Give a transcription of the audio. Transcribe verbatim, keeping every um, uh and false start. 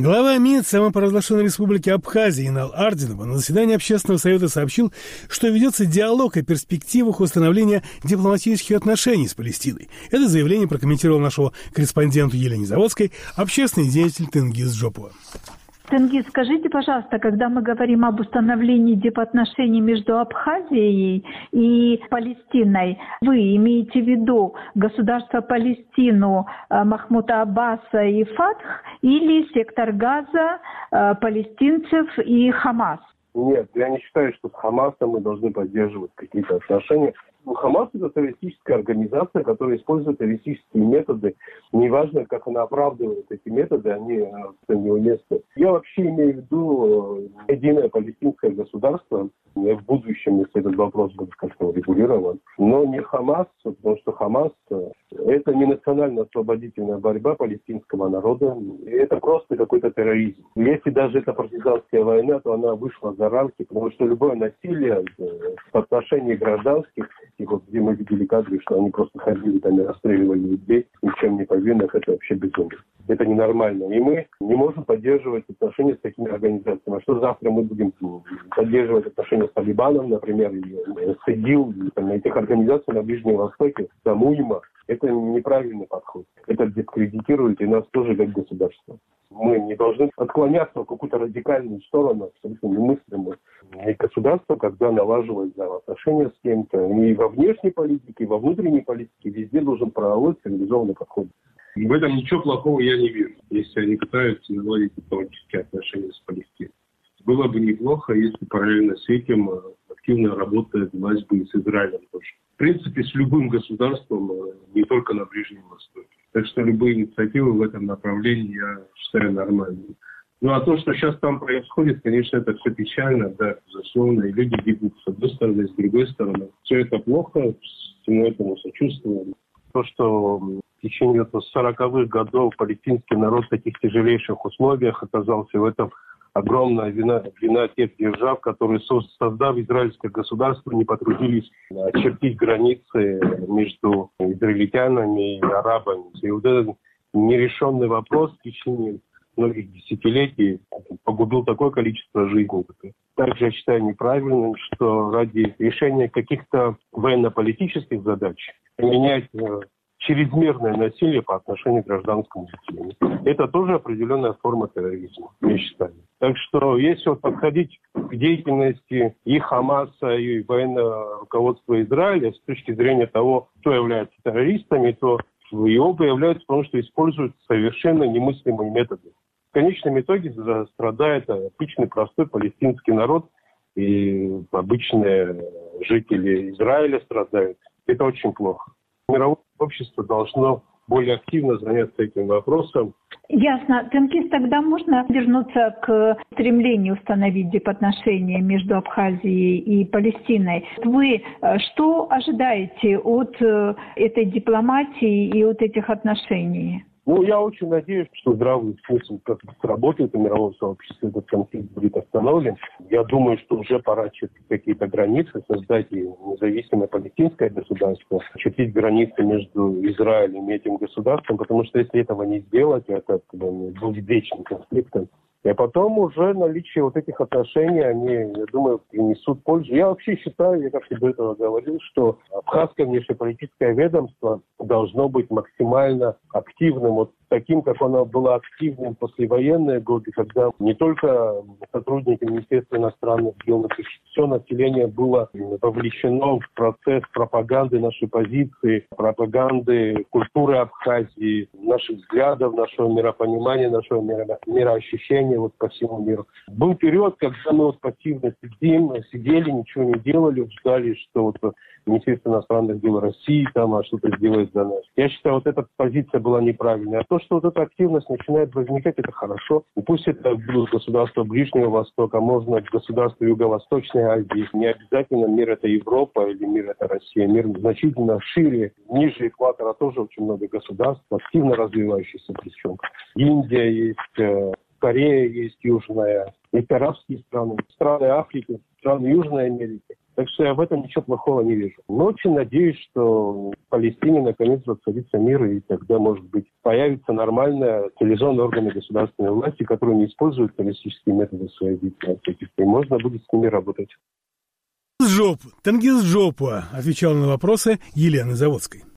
Глава МИД самопровозглашенной республики Абхазия Инал Ардинова на заседании Общественного совета сообщил, что ведется диалог о перспективах установления дипломатических отношений с Палестиной. Это заявление прокомментировал нашему корреспонденту Елене Заводской общественный деятель Тенгиз Джопуа. Тенгиз, скажите, пожалуйста, когда мы говорим об установлении дипотношений между Абхазией и Палестиной, вы имеете в виду государство Палестину Махмуда Аббаса и Фатх или сектор Газа, палестинцев и Хамас? Нет, я не считаю, что с Хамасом мы должны поддерживать какие-то отношения. Хамас – это террористическая организация, которая использует террористические методы. Неважно, как она оправдывает эти методы, они неуместны. Я вообще имею в виду единое палестинское государство в будущем, если этот вопрос будет как-то урегулирован. Но не Хамас, потому что Хамас – это не национально-освободительная борьба палестинского народа. Это просто какой-то терроризм. Если даже это партизанская война, то она вышла за рамки, потому что любое насилие в отношении гражданских, и вот где мы видели кадры, что они просто ходили там и расстреливали людей, ничем не повинных, это вообще безумие. Это ненормально. И мы не можем поддерживать отношения с такими организациями. А что завтра мы будем поддерживать отношения с Талибаном, например, и с ИДИЛ, и, там, этих организаций на Ближнем Востоке, там УИМа? Это неправильный подход. Это дискредитирует и нас тоже как государство. Мы не должны отклоняться в какую-то радикальную сторону, абсолютно немыслимую. И государство, когда налаживает отношения с кем-то, и во внешней политике, и во внутренней политике, везде должен правовой цивилизованный подход. В этом ничего плохого я не вижу, если они пытаются наладить дипломатические отношения с Палестиной. Было бы неплохо, если параллельно с этим активная работа велась бы и с Израилем тоже. В принципе, с любым государством, не только на Ближнем Востоке. Так что любые инициативы в этом направлении я считаю нормальными. Ну а то, что сейчас там происходит, конечно, это все печально, да, безусловно, и люди гибнут с одной стороны, с другой стороны. Все это плохо, всему этому сочувствуем. То, что в течение сороковых годов палестинский народ в таких тяжелейших условиях оказался, в этом огромная вина, вина тех держав, которые, создав израильское государство, не потрудились очертить границы между израильтянами и арабами. И вот этот нерешенный вопрос в течение многих десятилетий погубил такое количество жизней. Также я считаю неправильным, что ради решения каких-то военно-политических задач менять чрезмерное насилие по отношению к гражданскому населению. Это тоже определенная форма терроризма, я считаю. Так что если вот подходить к деятельности и Хамаса, и военного руководства Израиля с точки зрения того, кто является террористами, то и оба являются, потому что используют совершенно немыслимые методы. В конечном итоге страдает обычный простой палестинский народ, и обычные жители Израиля страдают. Это очень плохо. Мировое общество должно более активно заняться этим вопросом. Ясно. Тенгиз, тогда можно вернуться к стремлению установить дипотношения между Абхазией и Палестиной. Вы что ожидаете от этой дипломатии и от этих отношений? Ну, я очень надеюсь, что здравый смысл как-то сработает в мировом сообществе, этот конфликт будет остановлен. Я думаю, что уже пора чертить какие-то границы, создать независимое палестинское государство, чертить границы между Израилем и этим государством, потому что если этого не сделать, это будет вечным конфликтом. И потом уже наличие вот этих отношений, они, я думаю, принесут пользу. Я вообще считаю, я как до этого говорил, что абхазское внешнеполитическое ведомство должно быть максимально активным, вот таким, как оно было активным в послевоенные годы, когда не только сотрудники Министерства иностранных дел, но все население было вовлечено в процесс пропаганды нашей позиции, пропаганды культуры Абхазии, наших взглядов, нашего миропонимания, нашего миро- мироощущения вот по всему миру. Был период, когда мы вот пассивно сидим, сидели, ничего не делали, ждали, что вот Министерство иностранных дел России там а что-то сделает за нас. Я считаю, вот эта позиция была неправильная. А то, что вот эта активность начинает возникать, это хорошо. И пусть это будут государства Ближнего Востока, можно государства Юго-Восточной Азии. Не обязательно мир это Европа или мир это Россия. Мир значительно шире. Ниже экватора тоже очень много государств, активно развивающихся причем. Индия есть, Корея есть южная, есть арабские страны, страны Африки, страны Южной Америки. Так что я в этом ничего плохого не вижу. Но очень надеюсь, что в Палестине наконец воцарится мир, и тогда, может быть, появится нормальная цивилизованные органы государственной власти, которые не используют террористические методы в своей деятельности. И можно будет с ними работать. Жоп, Тенгиз Джопуа отвечал на вопросы Елены Заводской.